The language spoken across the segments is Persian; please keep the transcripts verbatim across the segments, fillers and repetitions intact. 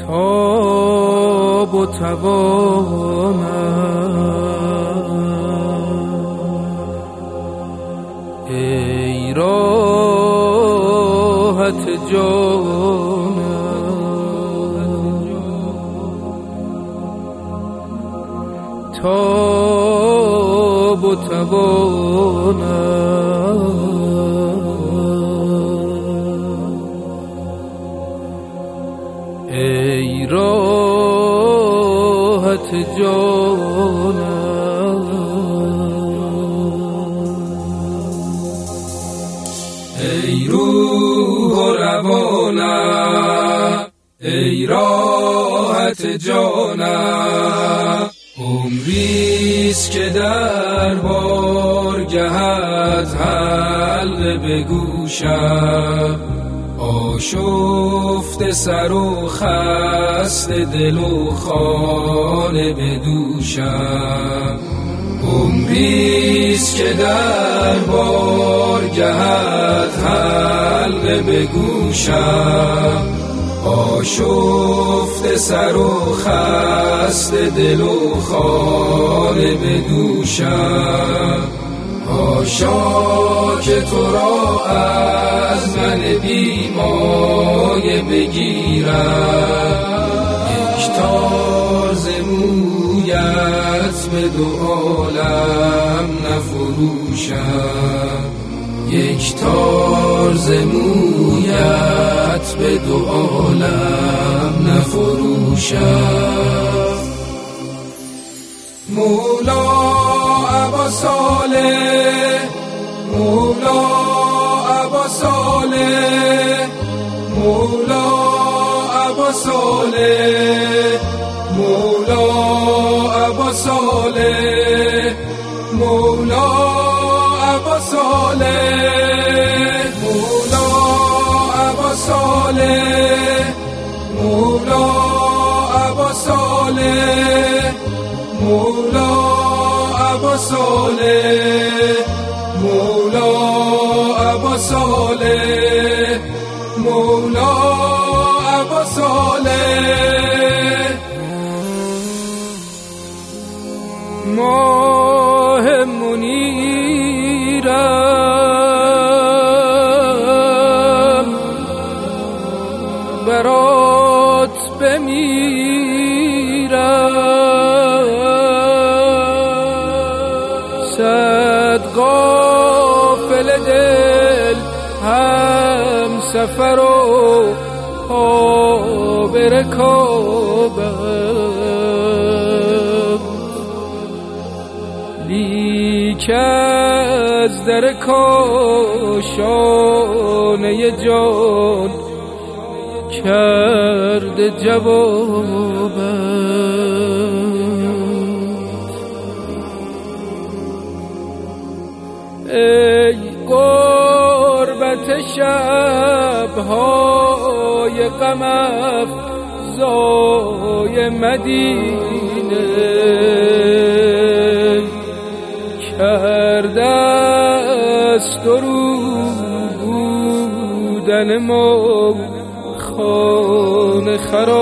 تاب و توانم ای راحت جانم، تاب و توانم ای راحت جانم، ای روح و روانم، ای راحت جانم، عمریست که در بارگهت حلقه به گوشم، آشفته سر و خسته دل و خانه به دوشم، عمریست که در بارگهت حلقه به گوشم، آشفته سر و خسته دل و خانه به دوشم، حاشا که تو را از من بیمایه بگیرم، یک تار ز مویت به دو عالم نفروشم، یک تار ز مویت به دو عالم نفروشم. مولا ابا صالح، مولا ابا صالح، مولا ابا صالح، مولا ابا صالح، مولا ابا صالح، مولا ابا صالح، مولا ابا صالح، مولا ابا صالح، مولا ابا صالح، مولا ابا صالح. ماه منیرم برات بمیرم، صد غافل دل هم سفر و آب رکابم، لیک از در کاشانه جان کرده جوابم. ای غربت شب‌های غم افزای مدینه، کرده است رو بودن ما خانه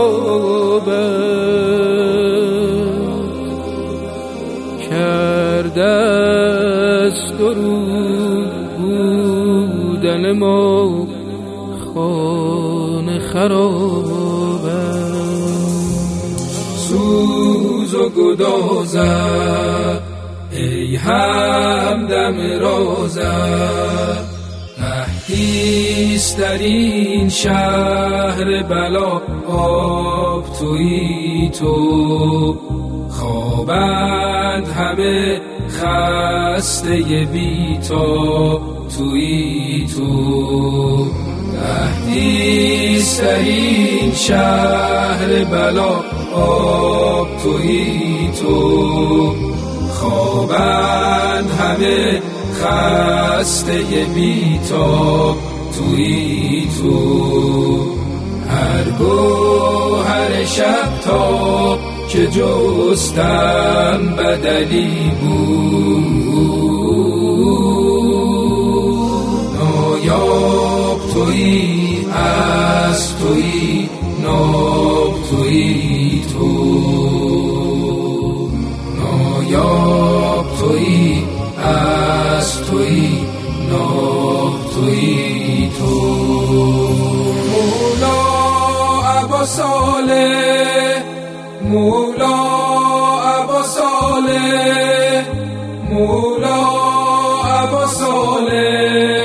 خرابم، کرده است رو بودن ما خانه خرابم. سوز و گدازم ای همدم رازم، قحطیست در این شهر بلا آب تویی تو، خوابند همه خسته بی تاب تویی تو، قحطیست در این شهر بلا آب تویی تو، خوابند همه خسته بی تاب تویی تو، هر گوهر شب تاب که جستم بدلی بود، نایاب تویی از تویی ناب تویی. تویی تو، نایاب تویی، از تویی، ناب تویی تو. مولا ابا صالح، مولا ابا صالح، مولا ابا صالح،